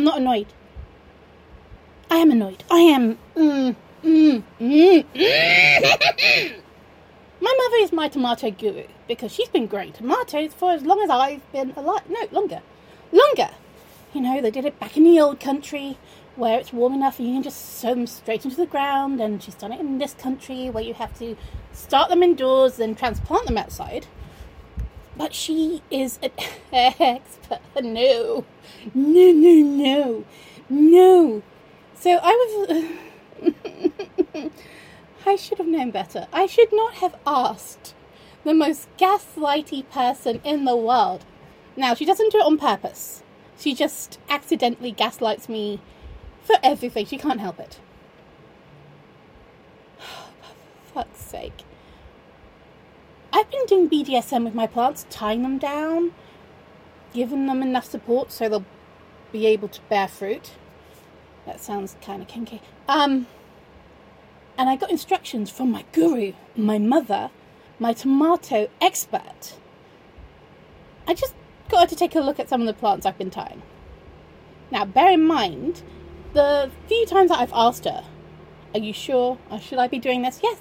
I'm not annoyed. I am annoyed. I am... My mother is my tomato guru because she's been growing tomatoes for as long as I've been alive. No, longer. You know, they did it back in the old country where it's warm enough and you can just sow them straight into the ground, and she's done it in this country where you have to start them indoors and transplant them outside. But she is an expert. No. So I was... I should have known better. I should not have asked the most gaslighty person in the world. Now, she doesn't do it on purpose. She just accidentally gaslights me for everything. She can't help it. For fuck's sake. I've been doing BDSM with my plants, tying them down, giving them enough support so they'll be able to bear fruit. That sounds kind of kinky. And I got instructions from my guru, my mother, my tomato expert. I just got her to take a look at some of the plants I've been tying. Now, bear in mind, the few times that I've asked her, are you sure? Or should I be doing this? Yes.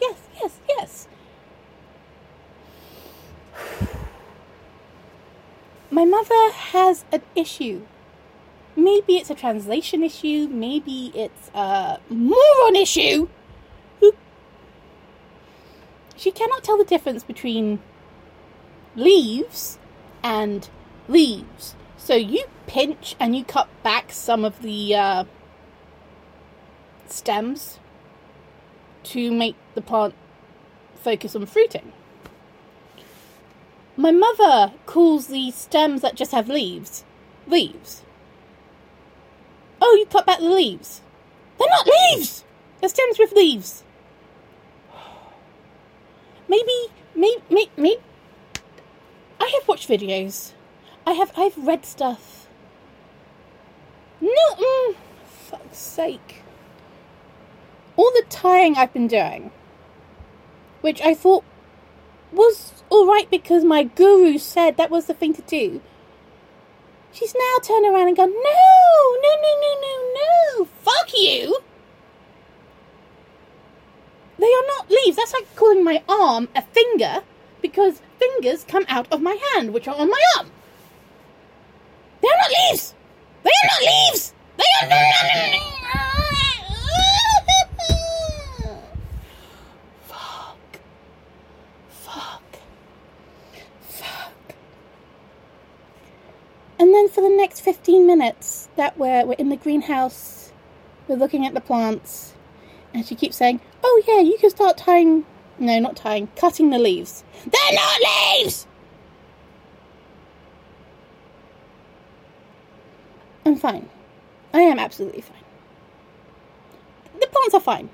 My mother has an issue. Maybe it's a translation issue. Maybe it's a moron issue. She cannot tell the difference between leaves and leaves. So you pinch and you cut back some of the stems to make the plant focus on fruiting. My mother calls the stems that just have leaves. Oh, you cut back the leaves. They're not leaves! They're stems with leaves. Maybe. I have watched videos. I've read stuff. No, fuck's sake. All the tying I've been doing, which I thought was alright because my guru said that was the thing to do. She's now turned around and gone, no, fuck you. They are not leaves. That's like calling my arm a finger because fingers come out of my hand, which are on my arm. They are not leaves. They are not leaves. They are not... Fuck. And then for the next 15 minutes that we're in the greenhouse, we're looking at the plants, and she keeps saying, oh yeah, you can start tying... No, not tying. Cutting the leaves. They're not leaves! I'm fine. I am absolutely fine. The plants are fine.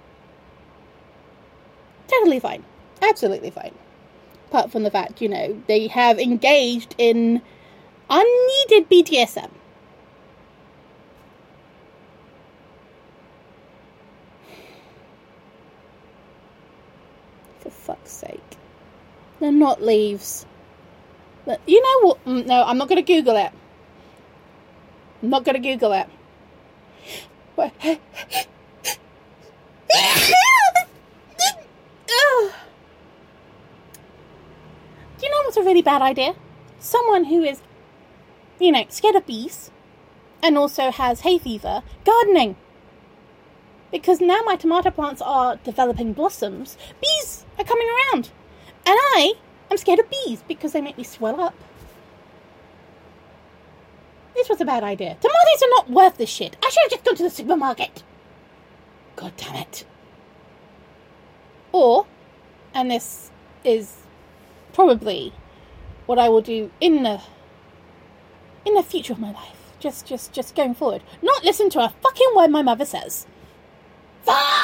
Totally fine. Absolutely fine. Apart from the fact, you know, they have engaged in unneeded BDSM. For fuck's sake. They're not leaves. But you know what? No, I'm not going to Google it. I'm not going to Google it. Do you know what's a really bad idea? Someone who is, you know, scared of bees and also has hay fever, gardening. Because now my tomato plants are developing blossoms, bees are coming around. And I am scared of bees because they make me swell up. This was a bad idea. Tomatoes are not worth this shit. I should have just gone to the supermarket. God damn it. Or, and this is probably what I will do in the future of my life. Just going forward. Not listen to a fucking word my mother says. Fuck!